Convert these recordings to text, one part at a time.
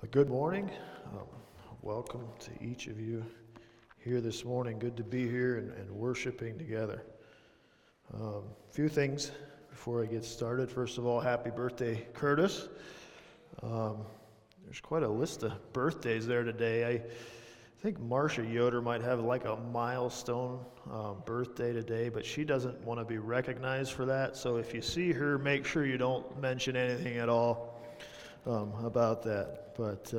Good morning. Um, Welcome to each of you here this morning. Good to be here and worshiping together. A few things before I get started. First of all, happy birthday, Curtis. There's quite a list of birthdays there today. I think Marcia Yoder might have like a milestone birthday today, but she doesn't want to be recognized for that. So if you see her, make sure you don't mention anything at all about that. But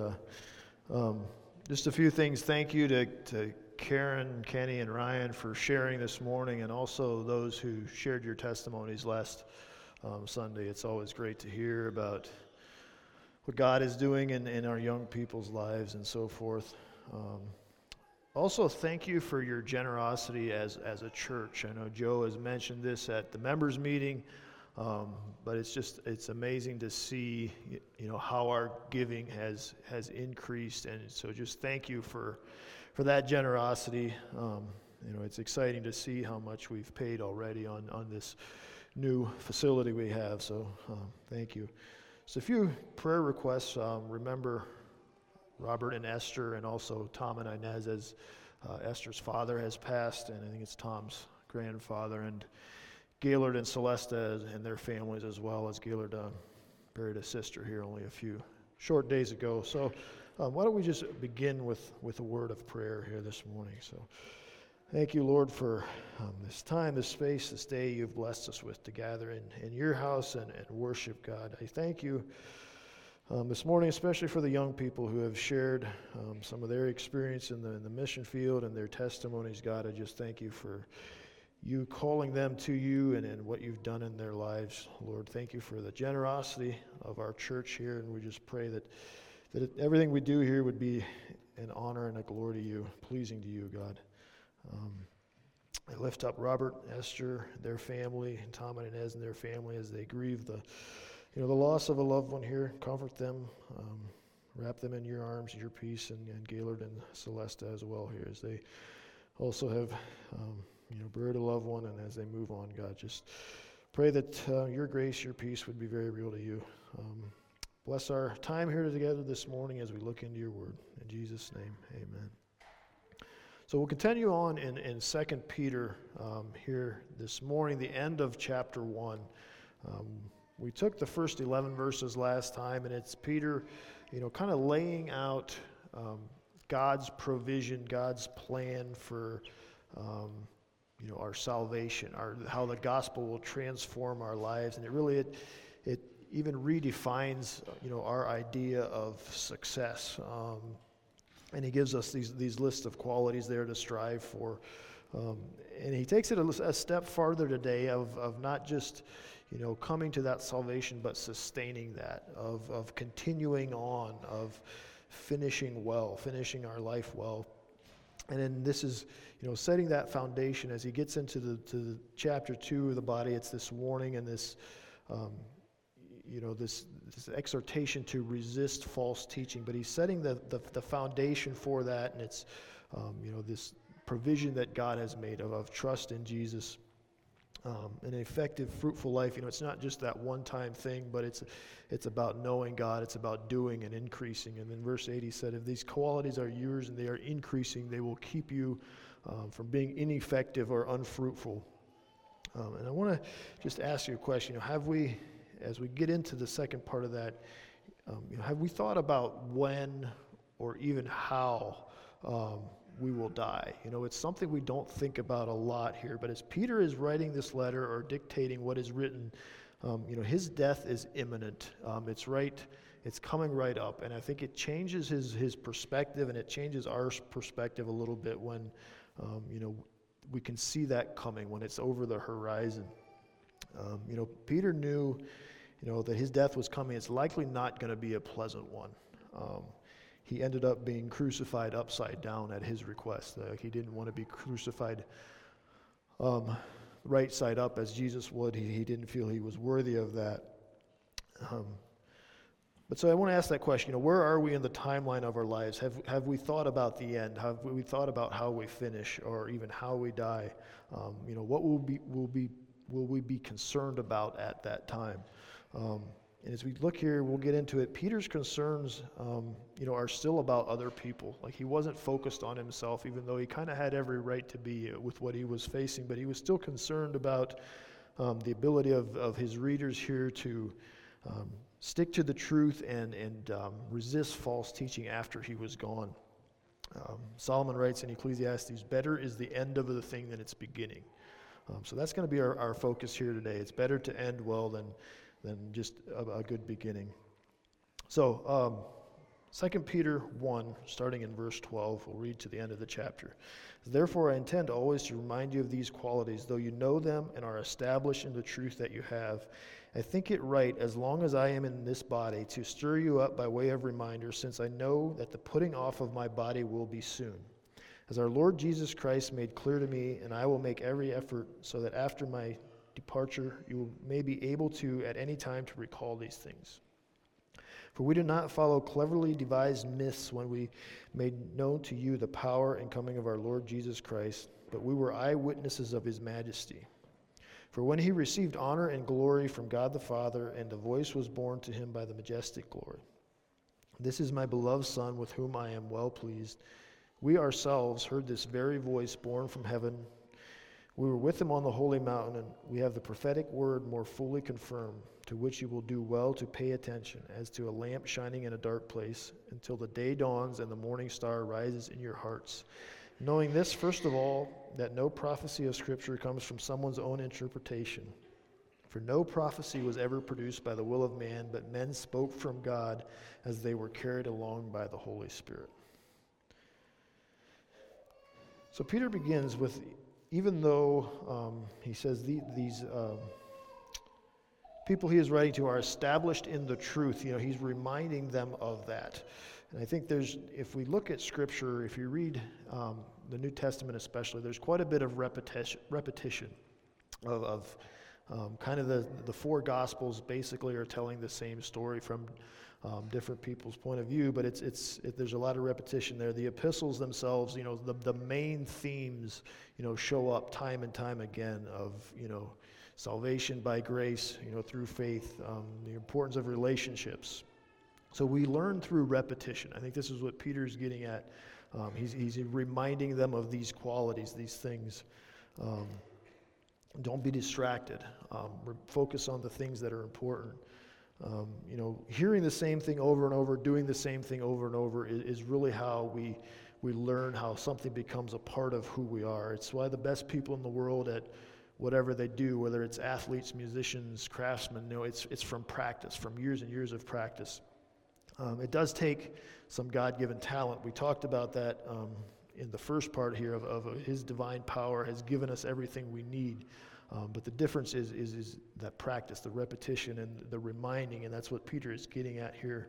just a few things. Thank you to Karen, Kenny, and Ryan for sharing this morning, and also those who shared your testimonies last Sunday. It's always great to hear about what God is doing in our young people's lives and so forth. Also, thank you for your generosity as a church. I know Joe has mentioned this at the members' meeting. But it's amazing to see, how our giving has increased, and so just thank you for that generosity. It's exciting to see how much we've paid already on this new facility we have. So thank you. So a few prayer requests. Remember Robert and Esther, and also Tom and Inez, as Esther's father has passed, and I think it's Tom's grandfather, and Gaylord and Celesta and their families as well, as Gaylord buried a sister here only a few short days ago. So why don't we just begin with a word of prayer here this morning. So thank you, Lord, for this time, this space, this day you've blessed us with to gather in your house and worship, God. I thank you this morning, especially for the young people who have shared some of their experience in the mission field and their testimonies. God, I just thank you for you calling them to you and what you've done in their lives. Lord, thank you for the generosity of our church here, and we just pray that everything we do here would be an honor and a glory to you, pleasing to you, God. I lift up Robert, Esther, their family, and Tom and Inez and their family as they grieve the loss of a loved one here. Comfort them, wrap them in your arms, your peace, and Gaylord and Celesta as well here as they also have buried a loved one, and as they move on, God, just pray that your grace, your peace would be very real to you. Bless our time here together this morning as we look into your word. In Jesus' name, amen. So we'll continue on in 2 Peter here this morning, the end of chapter 1. We took the first 11 verses last time, and it's Peter, kind of laying out God's provision, God's plan for our salvation, how the gospel will transform our lives, and it even redefines our idea of success. And he gives us these lists of qualities there to strive for, and he takes it a step farther today of not just coming to that salvation, but sustaining that, of continuing on, of finishing our life well. And then this is, setting that foundation as he gets into the chapter 2 of the body. It's this warning and this, this exhortation to resist false teaching. But he's setting the foundation for that, and it's, this provision that God has made of trust in Jesus. An effective, fruitful life. It's not just that one-time thing, but it's about knowing God. It's about doing and increasing. And then verse 8, he said, if these qualities are yours and they are increasing, they will keep you from being ineffective or unfruitful. And I want to just ask you a question. Have we, as we get into the second part of that, have we thought about when or even how we will die? It's something we don't think about a lot here, but as Peter is writing this letter or dictating what is written, his death is imminent. It's coming right up, and I think it changes his perspective, and it changes our perspective a little bit when, we can see that coming, when it's over the horizon. Peter knew, that his death was coming. It's likely not going to be a pleasant one. He ended up being crucified upside down at his request. He didn't want to be crucified right side up as Jesus would. He didn't feel he was worthy of that. But so I want to ask that question, where are we in the timeline of our lives? Have we thought about the end? Have we thought about how we finish, or even how we die? What will we be concerned about at that time? And as we look here, we'll get into it. Peter's concerns, are still about other people. Like, he wasn't focused on himself, even though he kind of had every right to be with what he was facing. But he was still concerned about the ability of his readers here to stick to the truth and resist false teaching after he was gone. Solomon writes in Ecclesiastes, "Better is the end of the thing than its beginning." So that's going to be our focus here today. It's better to end well than just a good beginning. So 2 Peter 1, starting in verse 12, we'll read to the end of the chapter. "Therefore I intend always to remind you of these qualities, though you know them and are established in the truth that you have. I think it right, as long as I am in this body, to stir you up by way of reminder, since I know that the putting off of my body will be soon. As our Lord Jesus Christ made clear to me, and I will make every effort so that after my departure you may be able to at any time to recall these things. For we did not follow cleverly devised myths when we made known to you the power and coming of our Lord Jesus Christ, but we were eyewitnesses of his majesty. For when he received honor and glory from God the Father, and a voice was borne to him by the majestic glory, 'This is my beloved Son, with whom I am well pleased,' we ourselves heard this very voice borne from heaven. We were with him on the holy mountain, and we have the prophetic word more fully confirmed, to which you will do well to pay attention, as to a lamp shining in a dark place, until the day dawns and the morning star rises in your hearts. Knowing this, first of all, that no prophecy of Scripture comes from someone's own interpretation. For no prophecy was ever produced by the will of man, but men spoke from God as they were carried along by the Holy Spirit." So Peter begins with, even though he says these people he is writing to are established in the truth, he's reminding them of that. And I think if we look at Scripture, if you read the New Testament especially, there's quite a bit of repetition of kind of the four Gospels basically are telling the same story from different people's point of view, but there's a lot of repetition there. The epistles themselves, the main themes, show up time and time again of, salvation by grace, through faith, the importance of relationships. So we learn through repetition. I think this is what Peter's getting at. He's reminding them of these qualities, these things. Don't be distracted. Focus on the things that are important. Hearing the same thing over and over, doing the same thing over and over is really how we learn how something becomes a part of who we are. It's why the best people in the world at whatever they do, whether it's athletes, musicians, craftsmen, it's from practice, from years and years of practice. It does take some God-given talent. We talked about that in the first part here of his divine power has given us everything we need. But the difference is that practice, the repetition, and the reminding, and that's what Peter is getting at here.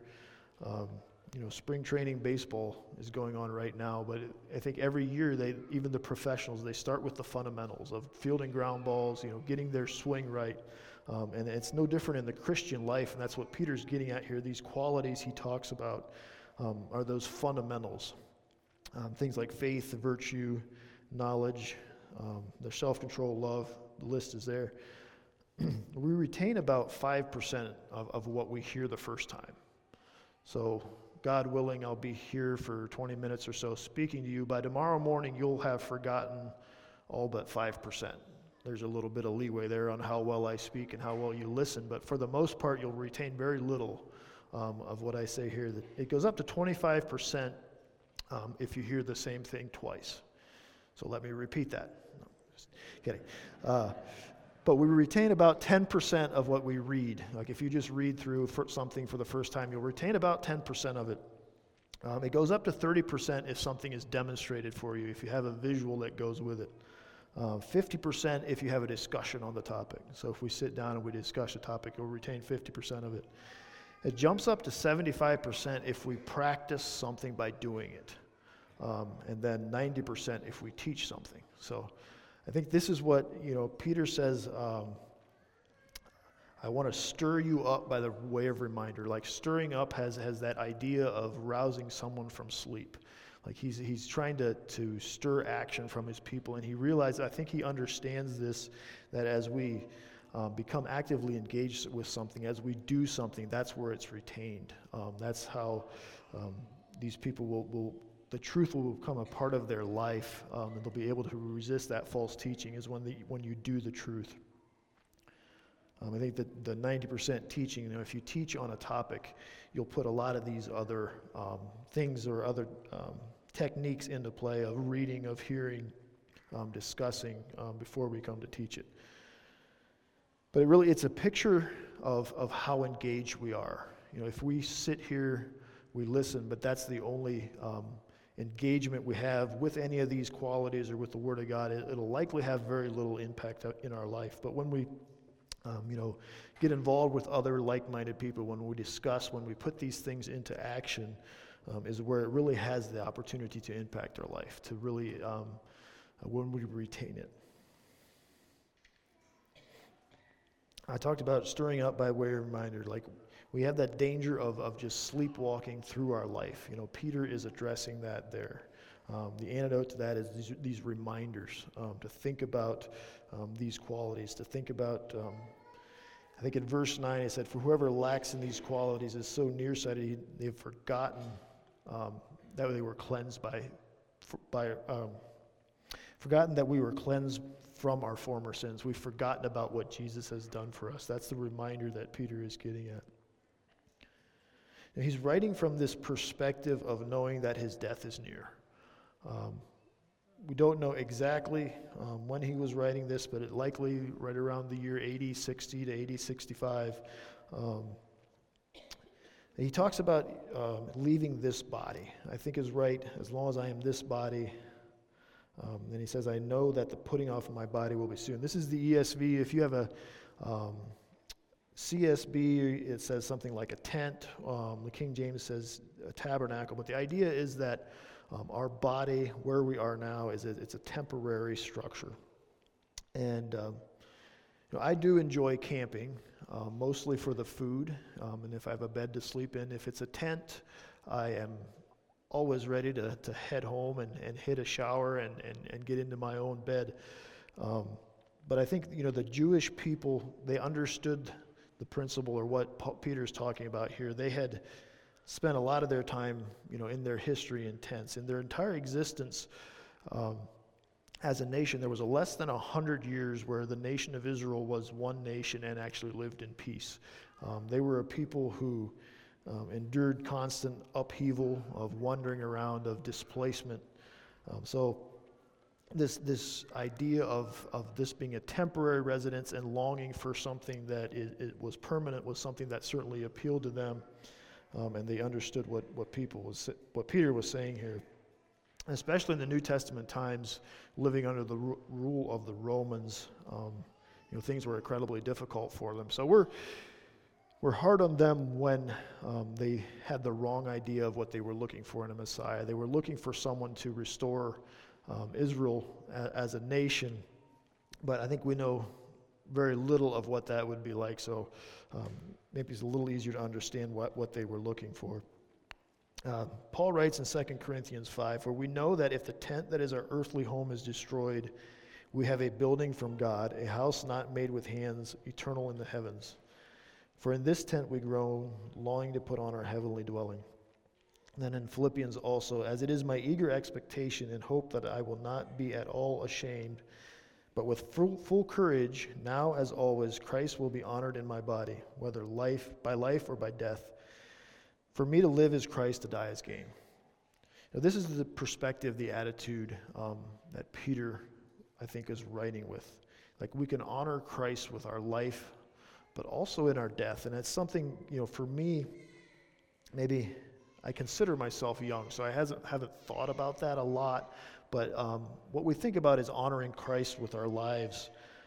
Spring training baseball is going on right now, but I think every year, even the professionals, they start with the fundamentals of fielding ground balls, getting their swing right. And it's no different in the Christian life, and that's what Peter's getting at here. These qualities he talks about are those fundamentals. Things like faith, virtue, knowledge, their self-control, love. The list is there. We retain about 5% of what we hear the first time. So, God willing, I'll be here for 20 minutes or so speaking to you. By tomorrow morning, you'll have forgotten all but 5%. There's a little bit of leeway there on how well I speak and how well you listen, but for the most part, you'll retain very little of what I say here. It goes up to 25% if you hear the same thing twice. So let me repeat that. No, just kidding. But we retain about 10% of what we read. Like if you just read through something for the first time, you'll retain about 10% of it. It goes up to 30% if something is demonstrated for you, if you have a visual that goes with it. 50% if you have a discussion on the topic. So if we sit down and we discuss a topic, you'll retain 50% of it. It jumps up to 75% if we practice something by doing it. And then 90% if we teach something. So I think this is what, Peter says, I want to stir you up by the way of reminder. Like stirring up has that idea of rousing someone from sleep. Like he's trying to stir action from his people, and he realized, I think he understands this, that as we become actively engaged with something, as we do something, that's where it's retained. That's how these people the truth will become a part of their life, and they'll be able to resist that false teaching is when you do the truth. I think that the 90% teaching, if you teach on a topic, you'll put a lot of these other things or other techniques into play of reading, of hearing, discussing before we come to teach it. But it's a picture of how engaged we are. If we sit here, we listen, but that's the only engagement we have with any of these qualities or with the Word of God, it'll likely have very little impact in our life. But when we get involved with other like-minded people, when we discuss, when we put these things into action, is where it really has the opportunity to impact our life, to really, when we retain it. I talked about stirring up by way of reminder, like we have that danger of just sleepwalking through our life. Peter is addressing that there. The antidote to that is these reminders, to think about these qualities, to think about, I think in verse 9 it said, for whoever lacks in these qualities is so nearsighted, they've forgotten that they were cleansed forgotten that we were cleansed from our former sins. We've forgotten about what Jesus has done for us. That's the reminder that Peter is getting at. And he's writing from this perspective of knowing that his death is near. We don't know exactly when he was writing this, but it likely right around the year 80, 60 to 80, 65. He talks about leaving this body. I think is right, as long as I am this body. Then he says, I know that the putting off of my body will be soon. This is the ESV. If you have a CSB, it says something like a tent. The King James says a tabernacle. But the idea is that our body, where we are now, it's a temporary structure. And I do enjoy camping, mostly for the food, and if I have a bed to sleep in. If it's a tent, I am always ready to head home and hit a shower and get into my own bed. But I think, the Jewish people, they understood the principle, or what Peter's talking about here. They had spent a lot of their time, in their history in tents. In their entire existence as a nation, there was less than 100 years where the nation of Israel was one nation and actually lived in peace. They were a people who endured constant upheaval, of wandering around, of displacement. So this idea of this being a temporary residence and longing for something that it was permanent was something that certainly appealed to them, and they understood what Peter was saying here. Especially in the New Testament times, living under the rule of the Romans, things were incredibly difficult for them. So we're hard on them when they had the wrong idea of what they were looking for in a Messiah. They were looking for someone to restore Israel as a nation, but I think we know very little of what that would be like, so maybe it's a little easier to understand what they were looking for. Paul writes in 2 Corinthians 5, for we know that if the tent that is our earthly home is destroyed, we have a building from God, a house not made with hands, eternal in the heavens. For in this tent we groan, longing to put on our heavenly dwelling. And then in Philippians also, as it is my eager expectation and hope that I will not be at all ashamed, but with full courage, now as always, Christ will be honored in my body, whether by life or by death. For me to live is Christ, to die is gain. Now, this is the perspective, the attitude that Peter, I think, is writing with. Like, we can honor Christ with our life, but also in our death. And it's something, for me, maybe I consider myself young, so I haven't thought about that a lot. But what we think about is honoring Christ with our lives.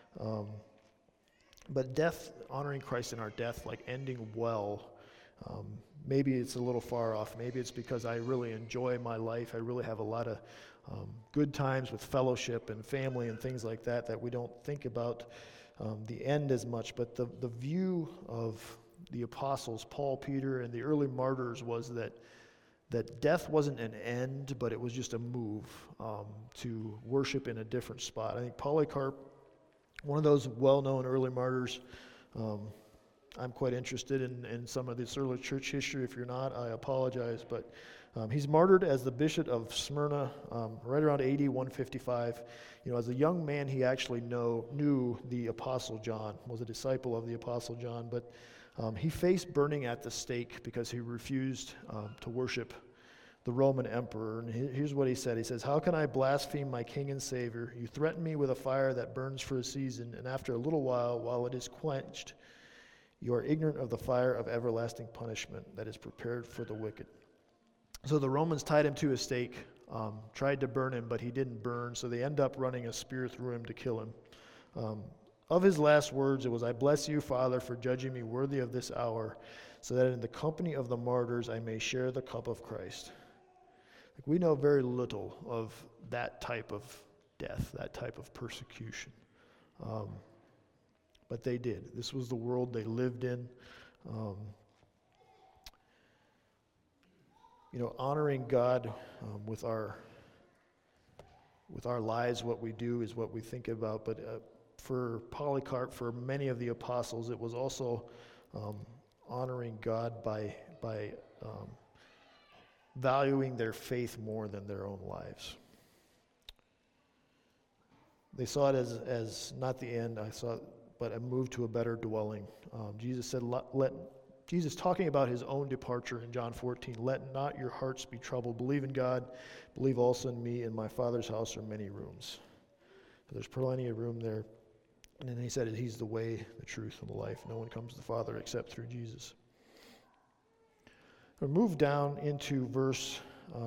But death, honoring Christ in our death, like ending well, maybe it's a little far off. Maybe it's because I really enjoy my life. I really have a lot of good times with fellowship and family and things like that we don't think about the end as much. But the view of the apostles, Paul, Peter, and the early martyrs was that death wasn't an end, but it was just a move to worship in a different spot. I think Polycarp one of those well-known early martyrs. I'm quite interested in some of this early church history. If you're not, I apologize. But he's martyred as the bishop of Smyrna right around AD 155. As a young man, he actually knew the Apostle John, was a disciple of the Apostle John. But he faced burning at the stake because he refused to worship the Roman emperor. And here's what he said. He says, "How can I blaspheme my King and Savior? You threaten me with a fire that burns for a season, and after a little while it is quenched, you are ignorant of the fire of everlasting punishment that is prepared for the wicked." So the Romans tied him to a stake, tried to burn him, but he didn't burn, so they end up running a spear through him to kill him. Of his last words, it was, "I bless you, Father, for judging me worthy of this hour, so that in the company of the martyrs I may share the cup of Christ." We know very little of that type of death, that type of persecution. But they did. This was the world they lived in. Honoring God with our lives, what we do is what we think about. But for Polycarp, for many of the apostles, it was also honoring God by valuing their faith more than their own lives. They saw it as not the end, but a move to a better dwelling. Jesus said, Jesus talking about his own departure in John 14, "Let not your hearts be troubled. Believe in God. Believe also in me. In my Father's house are many rooms." So there's plenty of room there. And then he said he's the way, the truth, and the life. No one comes to the Father except through Jesus. We'll move down into verse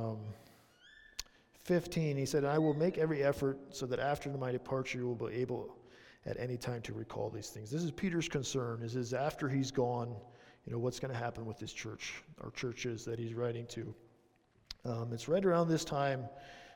15. He said, "I will make every effort so that after my departure you will be able at any time to recall these things." This is Peter's concern, is after he's gone, what's going to happen with this church, or churches that he's writing to. It's right around this time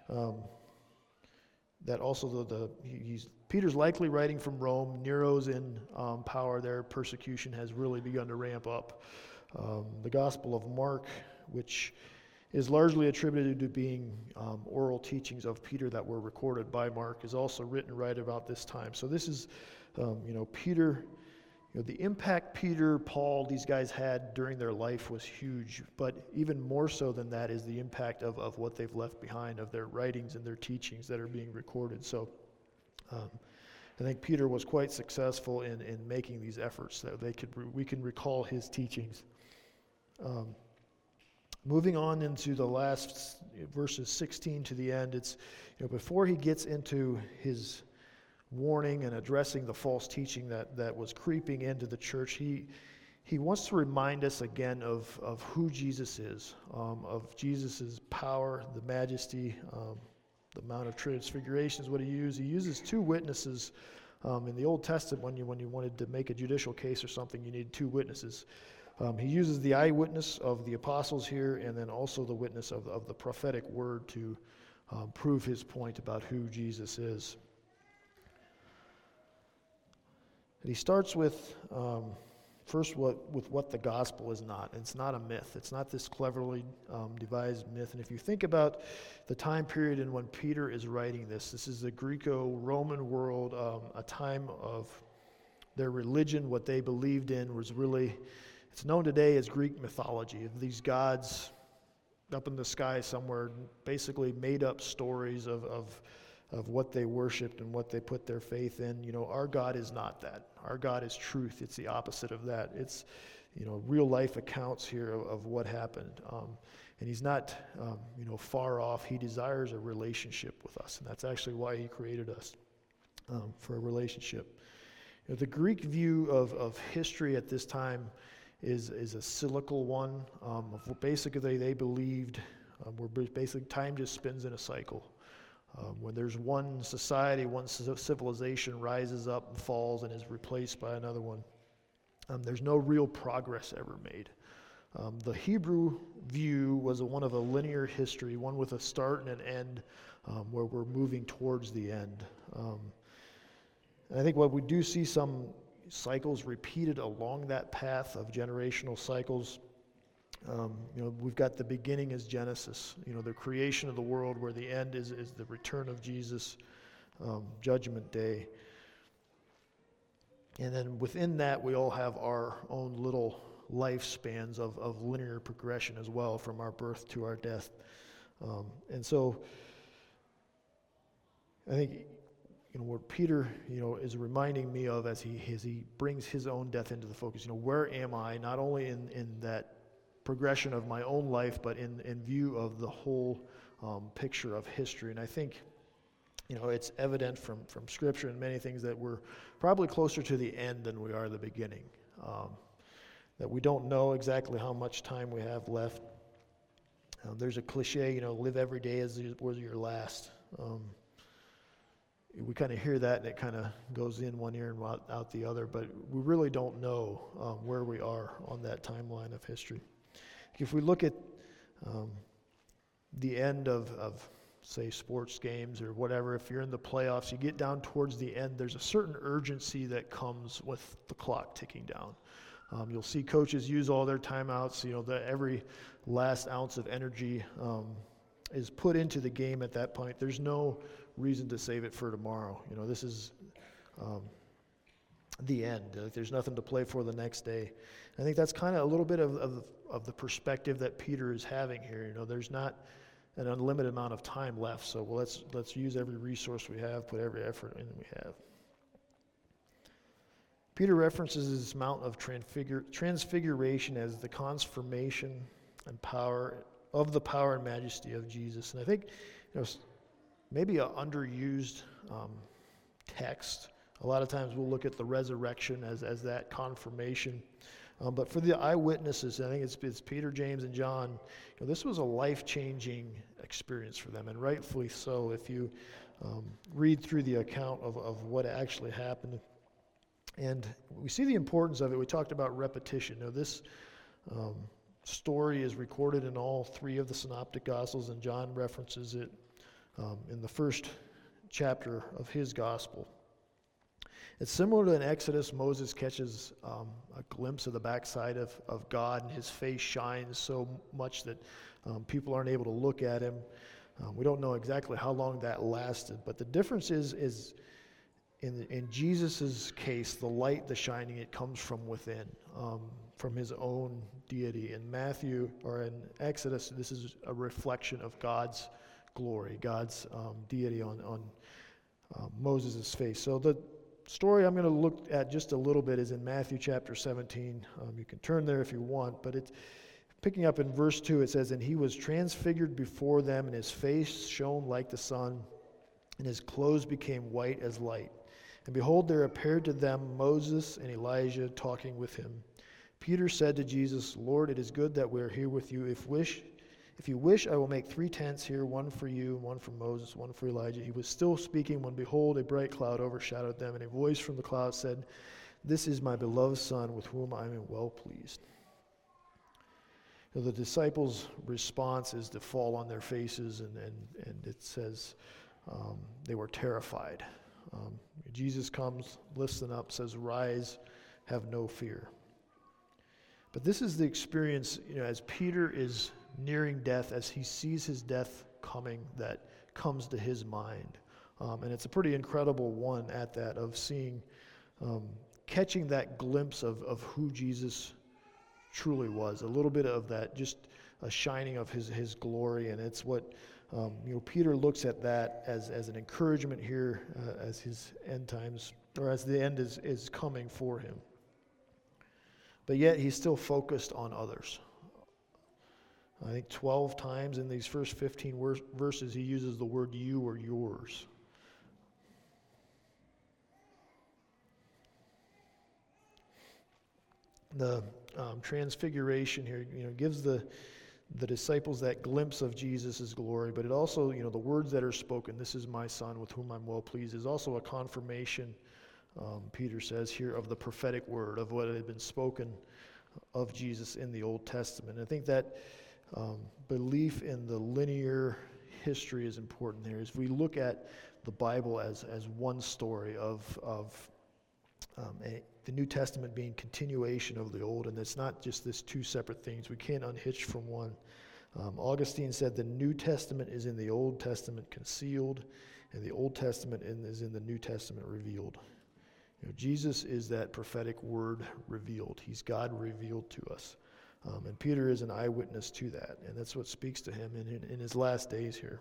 that also Peter's likely writing from Rome. Nero's in power there. Persecution has really begun to ramp up. The Gospel of Mark, which is largely attributed to being oral teachings of Peter that were recorded by Mark, is also written right about this time. So this is, Peter, the impact Peter, Paul, these guys had during their life was huge, but even more so than that is the impact of what they've left behind, of their writings and their teachings that are being recorded. So I think Peter was quite successful in making these efforts that we can recall his teachings. Moving on into the last verses 16 to the end, it's before he gets into his warning and addressing the false teaching that was creeping into the church, he wants to remind us again of who Jesus is, of Jesus' power, the majesty, the Mount of Transfiguration is what he used. He uses two witnesses. In the Old Testament, when you wanted to make a judicial case or something, you needed two witnesses. He uses the eyewitness of the apostles here, and then also the witness of the prophetic word to prove his point about who Jesus is. And he starts with first with what the gospel is not. It's not a myth. It's not this cleverly devised myth. And if you think about the time period in when Peter is writing this is the Greco-Roman world, a time of their religion. What they believed in was really, it's known today as Greek mythology, of these gods up in the sky somewhere, basically made up stories of what they worshipped and what they put their faith in. Our God is not that. Our God is truth. It's the opposite of that. It's, real life accounts here of what happened. And he's not, far off. He desires a relationship with us. And that's actually why he created us, for a relationship. The Greek view of history at this time is a cyclical one. Basically, they believed where basically time just spins in a cycle. When there's one society, one civilization rises up and falls and is replaced by another one, there's no real progress ever made. The Hebrew view was one of a linear history, one with a start and an end, where we're moving towards the end. And I think what we do see some cycles repeated along that path of generational cycles. We've got the beginning as Genesis, the creation of the world, where the end is the return of Jesus, Judgment Day. And then within that, we all have our own little lifespans of linear progression as well, from our birth to our death. And so I think, what Peter, is reminding me of as he brings his own death into the focus. Where am I, not only in that progression of my own life, but in view of the whole picture of history. And I think, it's evident from Scripture and many things that we're probably closer to the end than we are the beginning. That we don't know exactly how much time we have left. There's a cliche, live every day as it was your last. We kind of hear that, and it kind of goes in one ear and out the other, but we really don't know where we are on that timeline of history. If we look at the end of say, sports games or whatever, if you're in the playoffs, you get down towards the end, there's a certain urgency that comes with the clock ticking down. You'll see coaches use all their timeouts, every last ounce of energy is put into the game at that point. There's no reason to save it for tomorrow. This is the end. There's nothing to play for the next day. I think that's kind of a little bit of the perspective that Peter is having here. There's not an unlimited amount of time left, so let's use every resource we have, put every effort in we have. Peter references this Mount of Transfiguration as the confirmation and power of the power and majesty of Jesus. And I think, maybe an underused text. A lot of times we'll look at the resurrection as that confirmation. But for the eyewitnesses, I think it's Peter, James, and John, this was a life-changing experience for them, and rightfully so. If you read through the account of what actually happened, and we see the importance of it. We talked about repetition. This story is recorded in all three of the Synoptic Gospels, and John references it in the first chapter of his gospel. It's similar to in Exodus. Moses catches a glimpse of the backside of God, and his face shines so much that people aren't able to look at him. We don't know exactly how long that lasted, but the difference is in Jesus' case, the light, the shining, it comes from within, from his own deity. In Matthew, or in Exodus, this is a reflection of God's glory, God's deity on Moses' face. So the story I'm going to look at just a little bit is in Matthew chapter 17. You can turn there if you want, but it's picking up in verse 2. It says, "And he was transfigured before them, and his face shone like the sun, and his clothes became white as light. And behold, there appeared to them Moses and Elijah talking with him. Peter said to Jesus, 'Lord, it is good that we are here with you. If you wish, I will make 3 tents here, one for you, one for Moses, one for Elijah.' He was still speaking when, behold, a bright cloud overshadowed them, and a voice from the cloud said, 'This is my beloved Son, with whom I am well pleased.'" The disciples' response is to fall on their faces, and it says they were terrified. Jesus comes, lifts them up, says, "Rise, have no fear." But this is the experience, as Peter is nearing death, as he sees his death coming, that comes to his mind. And it's a pretty incredible one at that, of seeing, catching that glimpse of who Jesus truly was. A little bit of that, just a shining of his glory. And it's what, Peter looks at that as an encouragement here, as his end times, or as the end is coming for him. But yet he's still focused on others. I think 12 times in these first 15 verses he uses the word "you" or "yours." The transfiguration here, gives the disciples that glimpse of Jesus' glory, but it also, the words that are spoken, "This is my Son with whom I'm well pleased," is also a confirmation, Peter says here, of the prophetic word, of what had been spoken of Jesus in the Old Testament. I think that belief in the linear history is important there. As we look at the Bible as one story of the New Testament being continuation of the Old, and it's not just this two separate things. We can't unhitch from one. Augustine said the New Testament is in the Old Testament concealed, and the Old Testament is in the New Testament revealed. Jesus is that prophetic word revealed. He's God revealed to us. And Peter is an eyewitness to that, and that's what speaks to him in his last days here.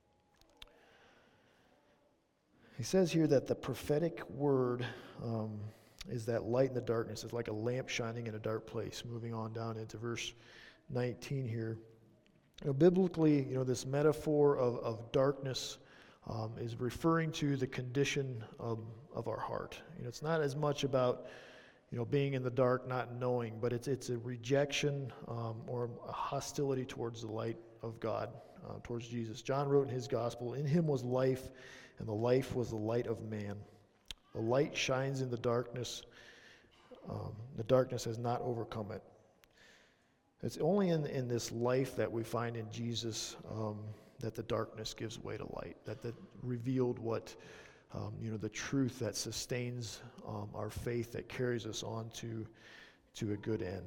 He says here that the prophetic word is that light in the darkness. It's like a lamp shining in a dark place. Moving on down into verse 19 here. Biblically, this metaphor of darkness is referring to the condition of our heart. It's not as much about being in the dark, not knowing, but it's a rejection or a hostility towards the light of God, towards Jesus. John wrote in his gospel, "In him was life, and the life was the light of man. The light shines in the darkness. The darkness has not overcome it." It's only in this life that we find in Jesus that the darkness gives way to light, that revealed what, the truth that sustains our faith, that carries us on to a good end.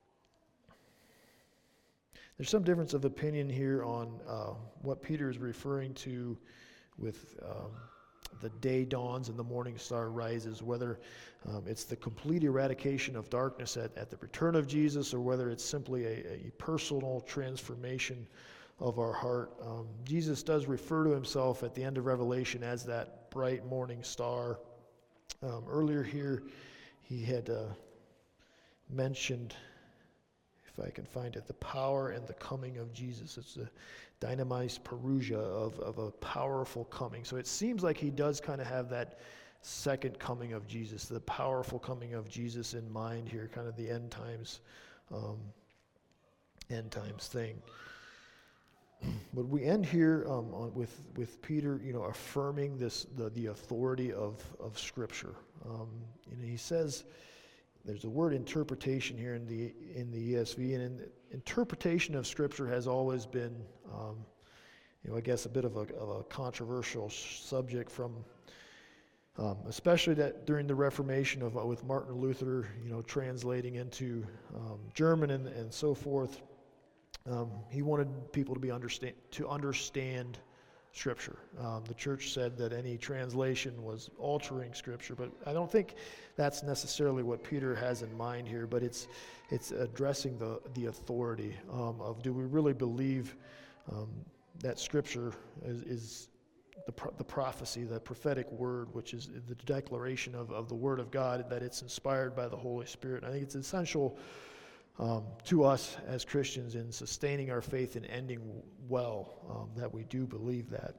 There's some difference of opinion here on what Peter is referring to with the day dawns and the morning star rises, whether it's the complete eradication of darkness at the return of Jesus, or whether it's simply a personal transformation of our heart. Jesus does refer to himself at the end of Revelation as that bright morning star. Earlier here, he had mentioned, if I can find it, the power and the coming of Jesus. It's a dynamis parousia of a powerful coming. So it seems like he does kind of have that second coming of Jesus, the powerful coming of Jesus in mind here, kind of the end times thing. But we end here with Peter, affirming the authority of Scripture. He says, there's a word interpretation here in the ESV, and interpretation of Scripture has always been, I guess, a bit of a controversial subject from, especially that during the Reformation with Martin Luther, translating into German and so forth. He wanted people to understand Scripture. The church said that any translation was altering Scripture, but I don't think that's necessarily what Peter has in mind here. But it's addressing the authority of, do we really believe that Scripture is the prophecy, the prophetic word, which is the declaration of the Word of God, that it's inspired by the Holy Spirit. And I think it's essential to us as Christians in sustaining our faith and ending well, that we do believe that.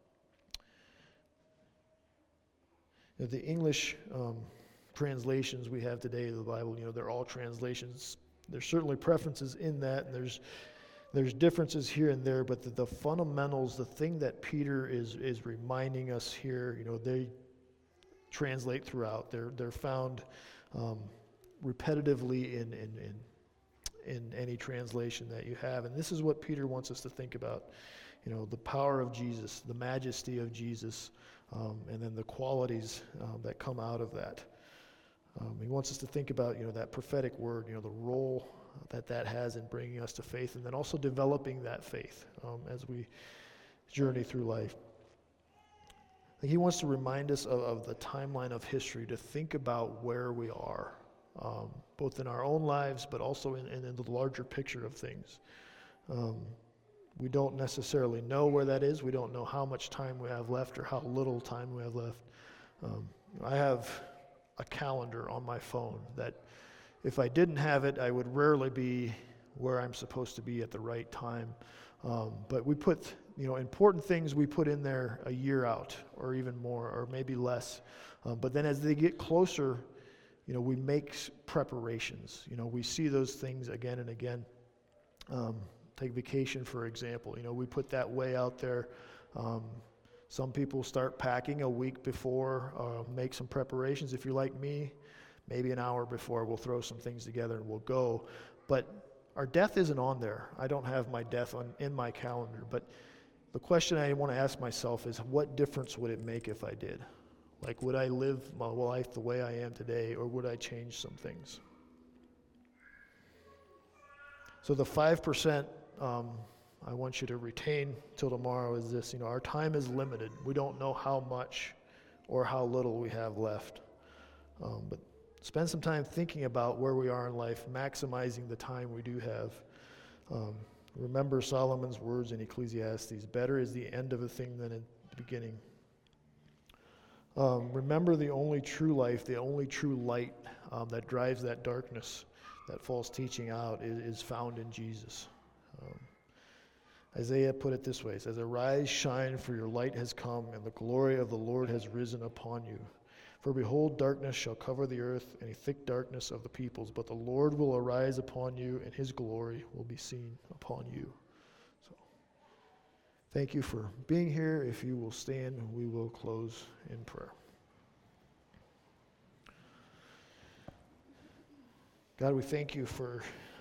The English translations we have today of the Bible, they're all translations. There's certainly preferences in that, and there's differences here and there, but the fundamentals, the thing that Peter is reminding us here, they translate throughout. They're found repetitively in any translation that you have. And this is what Peter wants us to think about. The power of Jesus, the majesty of Jesus, and then the qualities that come out of that. He wants us to think about, that prophetic word, the role that has in bringing us to faith, and then also developing that faith as we journey through life. He wants to remind us of the timeline of history, to think about where we are, both in our own lives, but also in the larger picture of things. We don't necessarily know where that is. We don't know how much time we have left or how little time we have left. I have a calendar on my phone that if I didn't have it, I would rarely be where I'm supposed to be at the right time. But we put, important things we put in there a year out, or even more, or maybe less. But then as they get closer, we make preparations. We see those things again and again. Take vacation, for example. We put that way out there. Some people start packing a week before, make some preparations. If you're like me, maybe an hour before, we'll throw some things together and we'll go. But our death isn't on there. I don't have my death in my calendar. But the question I want to ask myself is, what difference would it make if I did? Like, would I live my life the way I am today, or would I change some things? So the 5% I want you to retain till tomorrow is this. Our time is limited. We don't know how much or how little we have left. But spend some time thinking about where we are in life, maximizing the time we do have. Remember Solomon's words in Ecclesiastes, better is the end of a thing than the beginning. Remember the only true life, the only true light that drives that darkness, that false teaching out is found in Jesus. Isaiah put it this way, it says, arise, shine, for your light has come, and the glory of the Lord has risen upon you. For behold, darkness shall cover the earth, and a thick darkness of the peoples, but the Lord will arise upon you, and his glory will be seen upon you. So, thank you for being here. If you will stand, we will close in prayer. God, we thank you for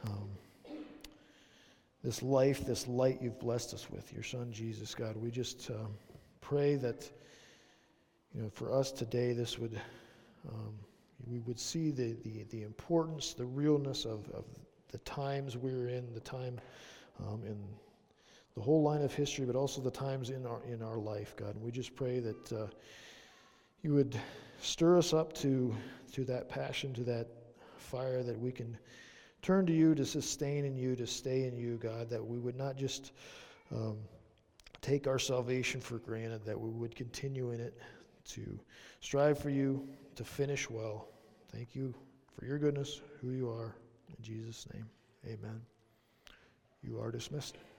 this life, this light you've blessed us with, your Son, Jesus. God, we just pray that, for us today, this would, we would see the importance, the realness of the times we're in, the time in the whole line of history, but also the times in our life, God. And we just pray that you would stir us up to that passion, to that fire, that we can turn to you, to sustain in you, to stay in you, God, that we would not just take our salvation for granted, that we would continue in it, to strive for you, to finish well. Thank you for your goodness, who you are. In Jesus' name, amen. You are dismissed.